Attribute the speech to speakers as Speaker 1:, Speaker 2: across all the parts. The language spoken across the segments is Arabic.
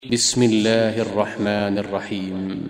Speaker 1: بسم الله الرحمن الرحيم.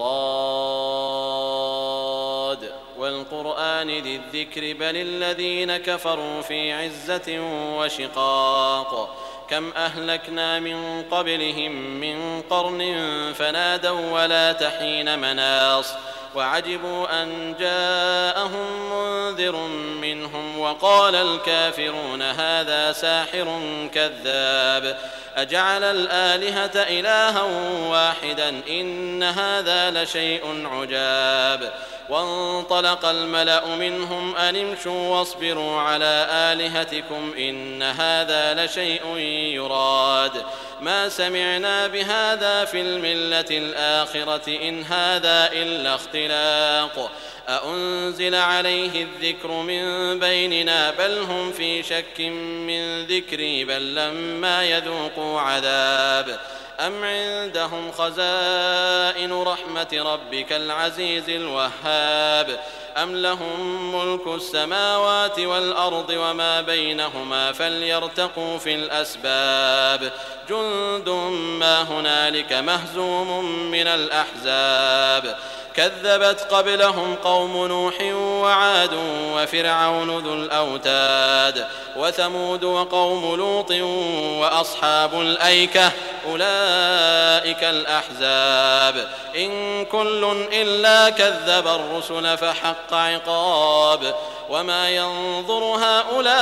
Speaker 2: صاد والقرآن ذي الذكر بل الذين كفروا في عزة وشقاق كم أهلكنا من قبلهم من قرن فنادوا ولا تحين مناص وعجبوا أن جاءهم منذر منهم وقال الكافرون هذا ساحر كذاب أجعل الآلهة إلها واحدا إن هذا لشيء عجاب وانطلق الملأ منهم أن امشوا واصبروا على آلهتكم إن هذا لشيء يراد ما سمعنا بهذا في الملة الآخرة إن هذا إلا اختلاق أأنزل عليه الذكر من بيننا بل هم في شك من ذكري بل لما يذوقوا عذاب أم عندهم خزائن رحمة ربك العزيز الوهاب أم لهم ملك السماوات والأرض وما بينهما فليرتقوا في الأسباب جند ما هنالك مهزوم من الأحزاب كذبت قبلهم قوم نوح وعاد وفرعون ذو الأوتاد وثمود وقوم لوط وأصحاب الأيكة أولئك الأحزاب إن كل إلا كذب الرسل فحق عقاب وما ينظر هؤلاء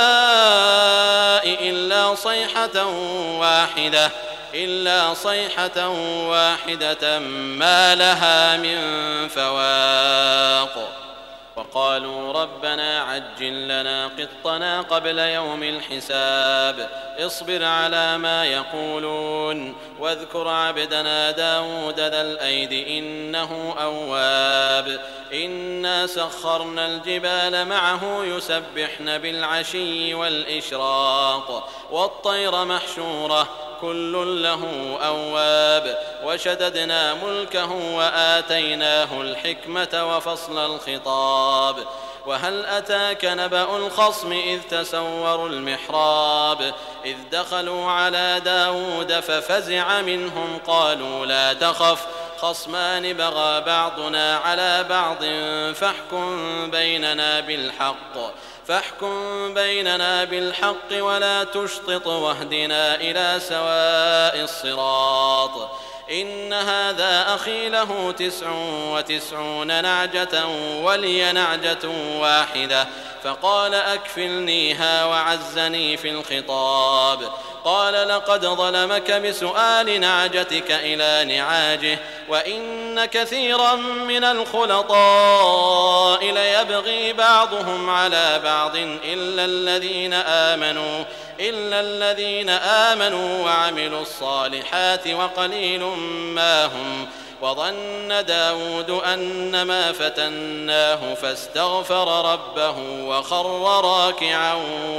Speaker 2: إلا صيحة واحدة ما لها من فواق وقالوا ربنا عجل لنا قطنا قبل يوم الحساب اصبر على ما يقولون واذكر عبدنا داود ذا الأيد إنه أواب إنا سخرنا الجبال معه يسبحن بالعشي والإشراق والطير محشورة كل له أواب وشددنا ملكه وآتيناه الحكمة وفصل الخطاب وهل أتاك نبأ الخصم إذ تسوروا المحراب إذ دخلوا على داود ففزع منهم قالوا لا تخف خصمان بغى بعضنا على بعض فاحكم بيننا بالحق ولا تشطط واهدنا إلى سواء الصراط إن هذا أخي له 99 نعجة ولي نعجة واحدة فقال أكفلنيها وعزني في الخطاب قال لقد ظلمك بسؤال نعجتك إلى نعاجه وإن كثيرا من الخلطاء ليبغي بعضهم على بعض إلا الذين آمنوا وعملوا الصالحات وقليل ما هم وظن داود أنما فتناه فاستغفر ربه وخر راكعا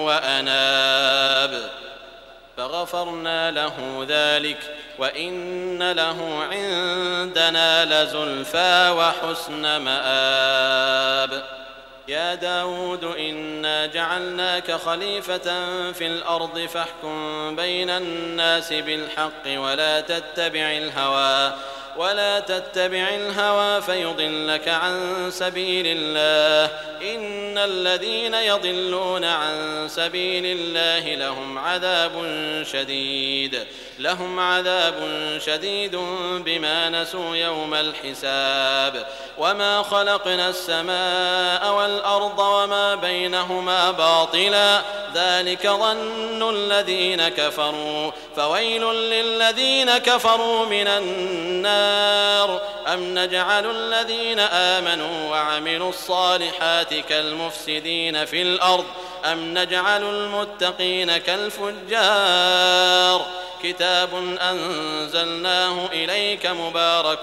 Speaker 2: وأناب فغفرنا له ذلك وإن له عندنا لزلفى وحسن مآب يا داود إنا جعلناك خليفة في الأرض فاحكم بين الناس بالحق ولا تتبع الهوى فيضلك عن سبيل الله إن الذين يضلون عن سبيل الله لهم عذاب شديد بما نسوا يوم الحساب وما خلقنا السماء والأرض وما بينهما باطلا ذلك ظن الذين كفروا فويل للذين كفروا من النار أم نجعل الذين آمنوا وعملوا الصالحات كالمفسدين في الأرض أم نجعل المتقين كالفجار كتاب أنزلناه إليك مبارك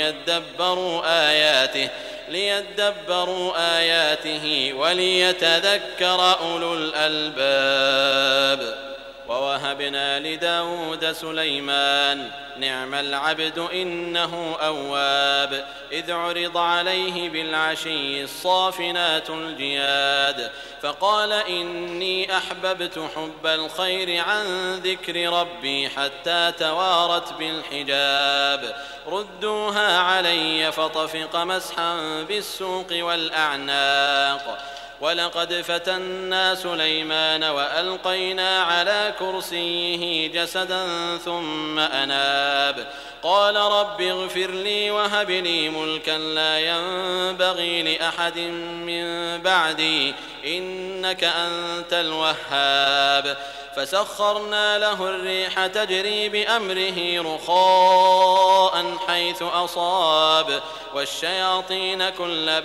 Speaker 2: ليدبروا آياته وليتذكر أولو الألباب ووهبنا لداود سليمان نعم العبد إنه أواب إذ عرض عليه بالعشي الصافنات الجياد فقال إني أحببت حب الخير عن ذكر ربي حتى توارت بالحجاب ردوها علي فطفق مسحا بالسوق والأعناق ولقد فتنا سليمان وألقينا على كرسيه جسدا ثم أناب قال رب اغفر لي وهب لي ملكا لا ينبغي لأحد من بعدي إنك أنت الوهاب فسخرنا له الريح تجري بأمره رخاء حيث أصاب والشياطين كل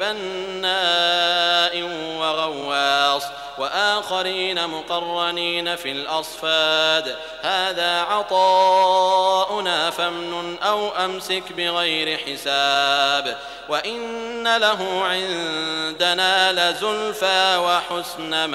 Speaker 2: بناء وغواص وآخرين مقرنين في الأصفاد هذا عطاؤنا فامنن أو أمسك بغير حساب وإن له عندنا لزلفى وحسن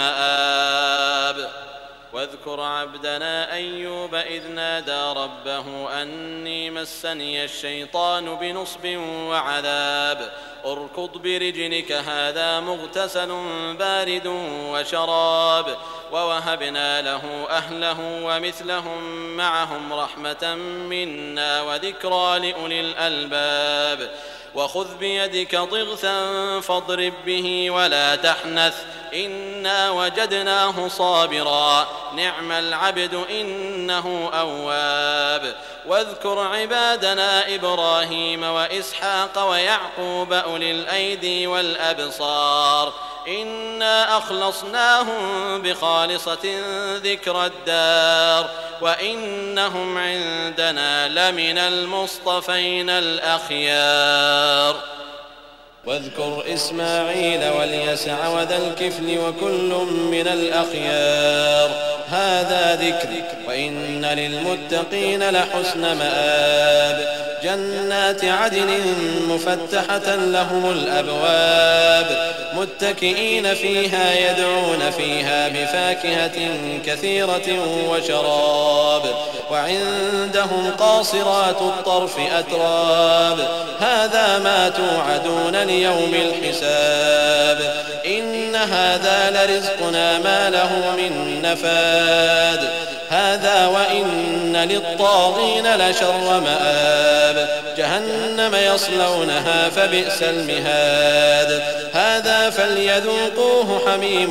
Speaker 2: مآب واذكر عبدنا أيوب إذ نادى ربه أني مسني الشيطان بنصب وعذاب اركض برجلك هذا مغتسل بارد وشراب ووهبنا له أهله ومثلهم معهم رحمة منا وذكرى لأولي الألباب وخذ بيدك ضغثا فاضرب به ولا تحنث إنا وجدناه صابرا نعم العبد إنه أواب واذكر عبادنا إبراهيم وإسحاق ويعقوب أولي الأيدي والأبصار إنا أخلصناهم بخالصة ذكر الدار وإنهم عندنا لمن المصطفين الأخيار واذكر إسماعيل واليسع وذا الكفل وكل من الأخيار هذا ذكر وإن للمتقين لحسن مآب جنات عدن مفتحة لهم الأبواب متكئين فيها يدعون فيها بفاكهة كثيرة وشراب وعندهم قاصرات الطرف أتراب هذا ما توعدون ليوم الحساب إن هذا لرزقنا ما له من نفاد هذا وإن للطاغين لشر مآب جهنم يصلونها فبئس المهاد هذا فليذوقوه حميم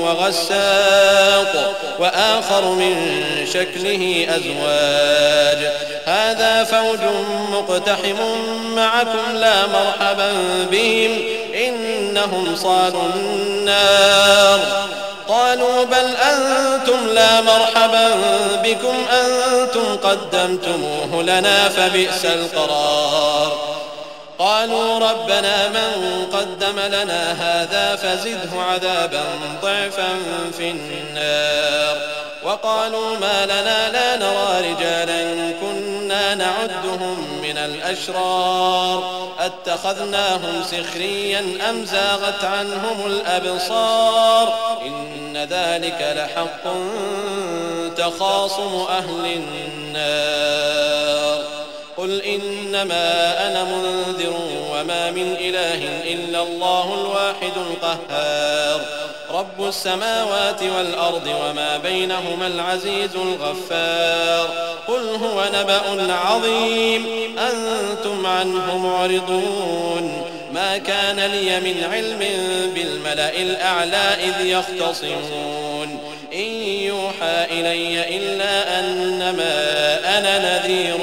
Speaker 2: وغساق وآخر من شكله أزواج هذا فوج مقتحم معكم لا مرحبا بهم إنهم صالوا النار قالوا بل أنتم لا مرحبا بكم أنتم قدمتموه لنا فبئس القرار قالوا ربنا من قدم لنا هذا فزده عذابا ضعفا في النار وقالوا ما لنا لا نرى رجالا كنا نعدهم من الأشرار أتخذناهم سخريا أم زاغت عنهم الأبصار إن ذلك لحق تخاصم أهل النار قل إنما أنا منذر وما من إله إلا الله الواحد القهار رب السماوات والأرض وما بينهما العزيز الغفار قل هو نبأ عظيم أنتم عنه معرضون ما كان لي من علم بالملأ الأعلى إذ يختصمون إن يوحى إلي إلا أنما أنا نذير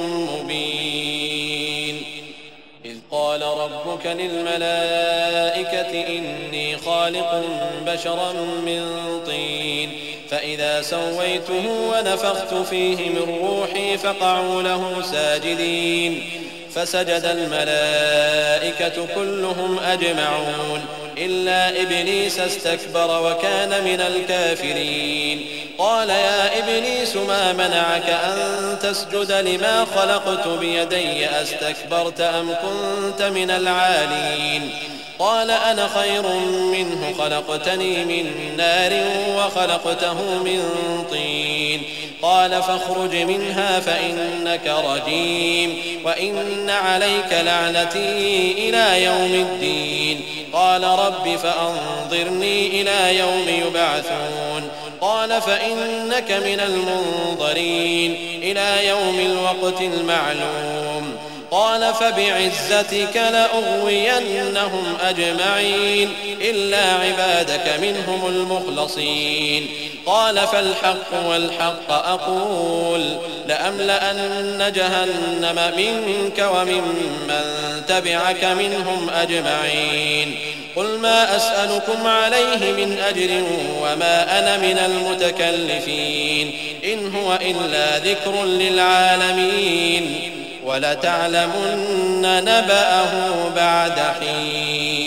Speaker 2: مبين إذ قال ربك للملائكة إني خالق بشرا من طين فإذا سويته ونفخت فيه من روحي فقعوا له ساجدين فسجد الملائكة كلهم أجمعون إلا إبليس استكبر وكان من الكافرين قال يا إبليس ما منعك أن تسجد لما خلقت بيدي أستكبرت أم كنت من العالين قال أنا خير منه خلقتني من نار وخلقته من طين قال فاخرج منها فإنك رجيم وإن عليك لعنتي إلى يوم الدين قال رب فأنظرني إلى يوم يبعثون قال فإنك من المنظرين إلى يوم الوقت المعلوم قال فبعزتك لأغوينهم أجمعين إلا عبادك منهم المخلصين قال فالحق والحق أقول لأملأن جهنم منك وممن تبعك منهم أجمعين قل ما أسألكم عليه من أجر وما أنا من المتكلفين إن هو إلا ذكر للعالمين ولتعلمن نبأه بعد حين.